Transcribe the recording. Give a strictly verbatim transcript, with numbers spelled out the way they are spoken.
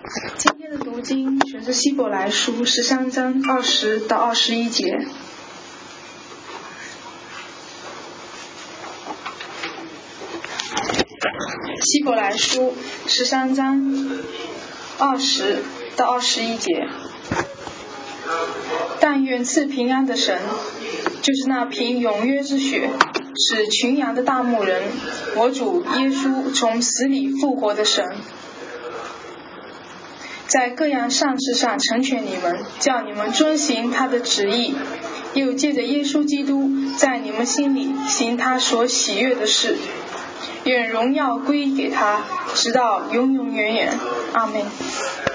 今天的读经选自希伯来书十三章二十到二十一节。希伯来书十三章二十到二十一节。但愿赐平安的神，就是那凭永约之血使群羊的大牧人，我主耶稣从死里复活的神，在各样善事上成全你们，叫你们遵行他的旨意，又借着耶稣基督在你们心里行他所喜悦的事。愿荣耀归给他，直到永永远远。阿们。